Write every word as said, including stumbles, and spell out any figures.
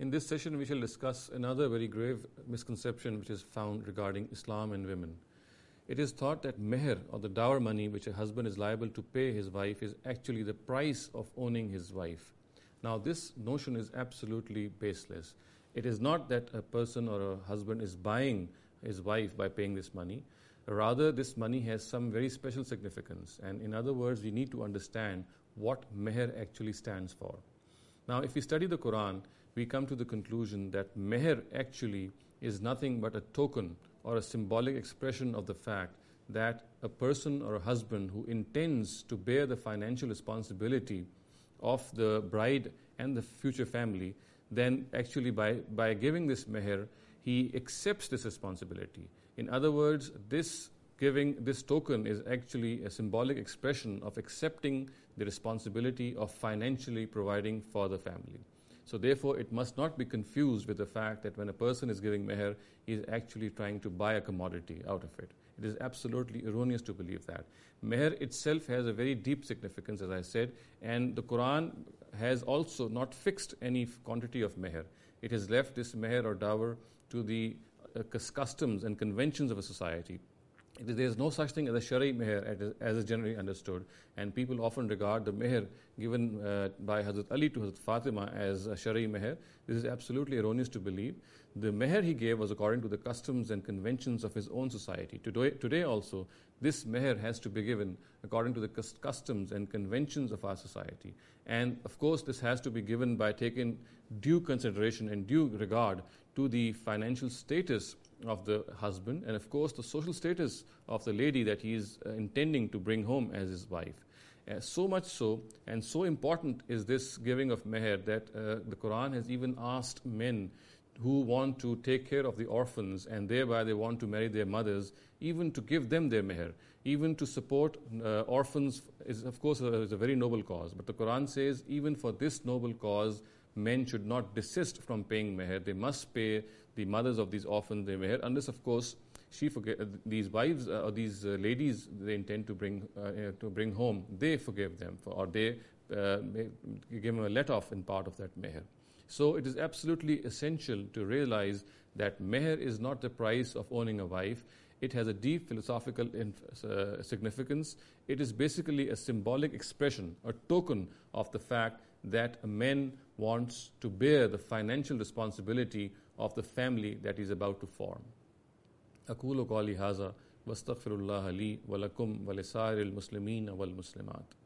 In this session, we shall discuss another very grave misconception which is found regarding Islam and women. It is thought that meher, or the dower money which a husband is liable to pay his wife, is actually the price of owning his wife. Now, this notion is absolutely baseless. It is not that a person or a husband is buying his wife by paying this money. Rather, this money has some very special significance. And in other words, we need to understand what meher actually stands for. Now, if we study the Quran, we come to the conclusion that meher actually is nothing but a token or a symbolic expression of the fact that a person or a husband who intends to bear the financial responsibility of the bride and the future family, then actually by, by giving this meher, he accepts this responsibility. In other words, this giving, this token is actually a symbolic expression of accepting the responsibility of financially providing for the family. So therefore, it must not be confused with the fact that when a person is giving meher, he is actually trying to buy a commodity out of it. It is absolutely erroneous to believe that. Meher itself has a very deep significance, as I said, and the Quran has also not fixed any quantity of meher. It has left this meher or dower to the uh, customs and conventions of a society. There is no such thing as a shari meher as is generally understood, and people often regard the meher given uh, by Hazrat Ali to Hazrat Fatima as a shari meher. This is absolutely erroneous to believe. The meher he gave was according to the customs and conventions of his own society. Today, today also, this meher has to be given according to the customs and conventions of our society. And of course, this has to be given by taking due consideration and due regard to the financial status of the husband, and of course the social status of the lady that he is uh, intending to bring home as his wife. Uh, so much so, and so important is this giving of meher that uh, the Quran has even asked men who want to take care of the orphans and thereby they want to marry their mothers, even to give them their meher, even to support uh, orphans is of course a, is a very noble cause. But the Quran says even for this noble cause, men should not desist from paying meher. They must pay the mothers of these orphans their meher, unless of course she forget, uh, these wives uh, or these uh, ladies they intend to bring uh, uh, to bring home, they forgive them for, or they uh, give them a let off in part of that meher. So it is absolutely essential to realize that meher is not the price of owning a wife. It has a deep philosophical inf- uh, significance. It is basically a symbolic expression, a token of the fact that a man wants to bear the financial responsibility of the family that he is about to form. أقول قولي هذا واستغفر الله لي ولكم ولسائر المسلمين والمسلمات.